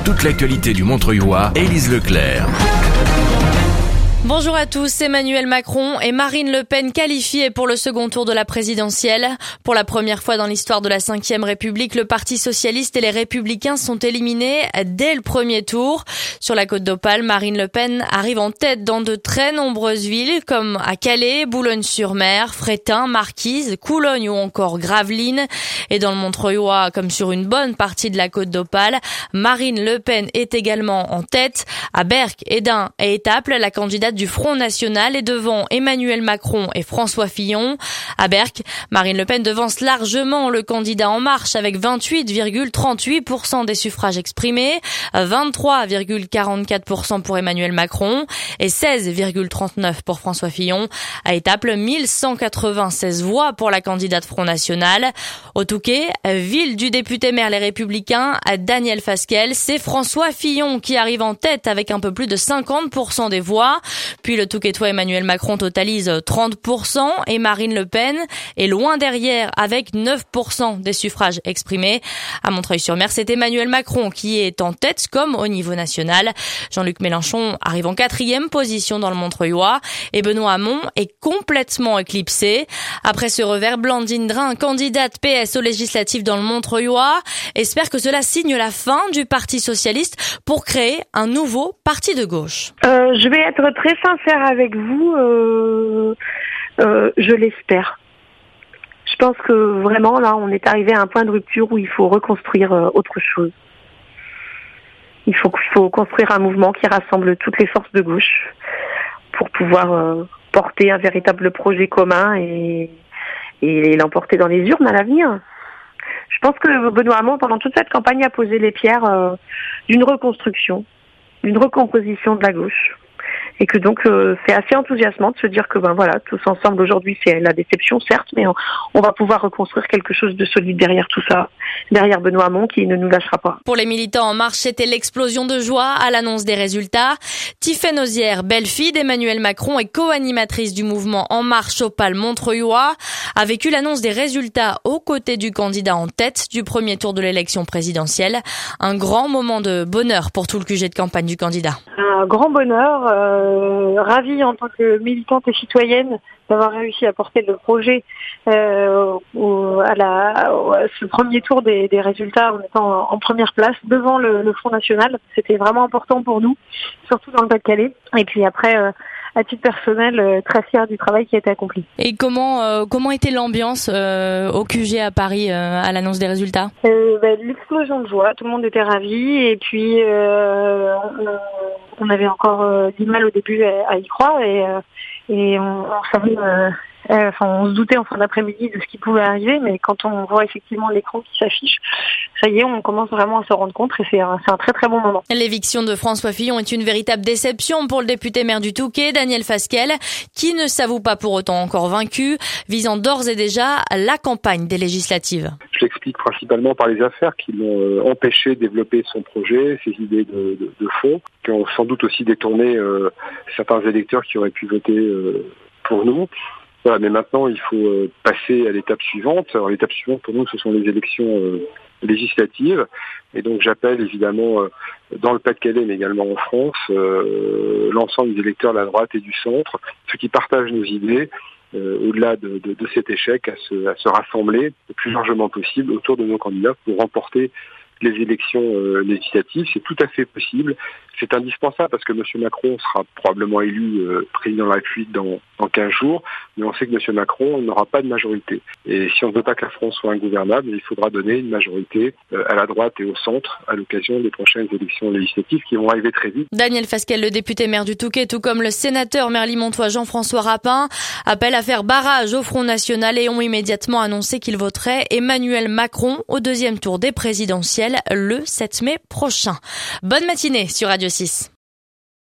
toute l'actualité du Montreuillois, Élise Leclerc. Bonjour à tous, Emmanuel Macron et Marine Le Pen qualifiés pour le second tour de la présidentielle. Pour la première fois dans l'histoire de la Ve République, le Parti socialiste et les Républicains sont éliminés dès le premier tour. Sur la Côte d'Opale, Marine Le Pen arrive en tête dans de très nombreuses villes comme à Calais, Boulogne-sur-Mer, Fréthun, Marquise, Coulogne ou encore Gravelines. Et dans le Montreuillois, comme sur une bonne partie de la Côte d'Opale, Marine Le Pen est également en tête. À Berck, Hesdin et Étaples, la candidate du Front National est devant Emmanuel Macron et François Fillon. À Berck, Marine Le Pen devance largement le candidat En Marche avec 28,38% des suffrages exprimés, 23,44% pour Emmanuel Macron et 16,39% pour François Fillon. À Étaples, 1196 voix pour la candidate Front National. Au Touquet, ville du député maire Les Républicains, Daniel Fasquelle, c'est François Fillon qui arrive en tête avec un peu plus de 50% des voix. Puis le Touquetois Emmanuel Macron totalise 30% et Marine Le Pen est loin derrière avec 9% des suffrages exprimés. À Montreuil-sur-Mer, c'est Emmanuel Macron qui est en tête comme au niveau national. Jean-Luc Mélenchon arrive en 4e position dans le Montreuillois et Benoît Hamon est complètement éclipsé. Après ce revers, Blandine Drin, candidate PS aux législatives dans le Montreuillois, espère que cela signe la fin du Parti socialiste pour créer un nouveau parti de gauche. Je vais être très sincère avec vous, je l'espère. Je pense que vraiment là on est arrivé à un point de rupture où il faut reconstruire autre chose. Il faut construire un mouvement qui rassemble toutes les forces de gauche pour pouvoir porter un véritable projet commun et l'emporter dans les urnes à l'avenir. Je pense que Benoît Hamon, pendant toute cette campagne, a posé les pierres d'une reconstruction, d'une recomposition de la gauche. Et que donc c'est assez enthousiasmant de se dire que tous ensemble aujourd'hui c'est la déception certes, mais on va pouvoir reconstruire quelque chose de solide derrière tout ça, derrière Benoît Hamon qui ne nous lâchera pas. Pour les militants En Marche, c'était l'explosion de joie à l'annonce des résultats. Tiffaine Ozière, belle-fille d'Emmanuel Macron et co-animatrice du mouvement En Marche Opale Montreuillois, a vécu l'annonce des résultats aux côtés du candidat en tête du premier tour de l'élection présidentielle. Un grand moment de bonheur pour tout le QG de campagne du candidat. Un grand bonheur, ravie en tant que militante et citoyenne d'avoir réussi à porter le projet à ce premier tour des résultats en étant en première place devant le Front National. C'était vraiment important pour nous, surtout dans le Pas-de-Calais. Et puis après, à titre personnel, très fière du travail qui a été accompli. Et comment était l'ambiance au QG à Paris à l'annonce des résultats? L'explosion de joie, tout le monde était ravi et puis on avait encore du mal au début à y croire et on savait, on se doutait en fin d'après-midi de ce qui pouvait arriver, mais quand on voit effectivement l'écran qui s'affiche, ça y est, on commence vraiment à se rendre compte et c'est un très très bon moment. L'éviction de François Fillon est une véritable déception pour le député maire du Touquet, Daniel Fasquelle, qui ne s'avoue pas pour autant encore vaincu, visant d'ores et déjà la campagne des législatives. Je l'explique principalement par les affaires qui l'ont empêché de développer son projet, ses idées de fond, qui ont sans doute aussi détourné certains électeurs qui auraient pu voter pour nous. Voilà, mais maintenant, il faut passer à l'étape suivante. Alors, l'étape suivante, pour nous, ce sont les élections législatives. Et donc, j'appelle évidemment, dans le Pas-de-Calais, mais également en France, l'ensemble des électeurs de la droite et du centre, ceux qui partagent nos idées, au-delà de cet échec, à se rassembler le plus largement possible autour de nos candidats pour remporter les élections législatives. C'est tout à fait possible. C'est indispensable parce que M. Macron sera probablement élu président de la République dans 15 jours, mais on sait que M. Macron n'aura pas de majorité. Et si on ne veut pas que la France soit ingouvernable, il faudra donner une majorité à la droite et au centre à l'occasion des prochaines élections législatives qui vont arriver très vite. Daniel Fasquelle, le député maire du Touquet, tout comme le sénateur Merly-Montois Jean-François Rapin, appellent à faire barrage au Front National et ont immédiatement annoncé qu'ils voteraient Emmanuel Macron au deuxième tour des présidentielles le 7 mai prochain. Bonne matinée sur Radio 6.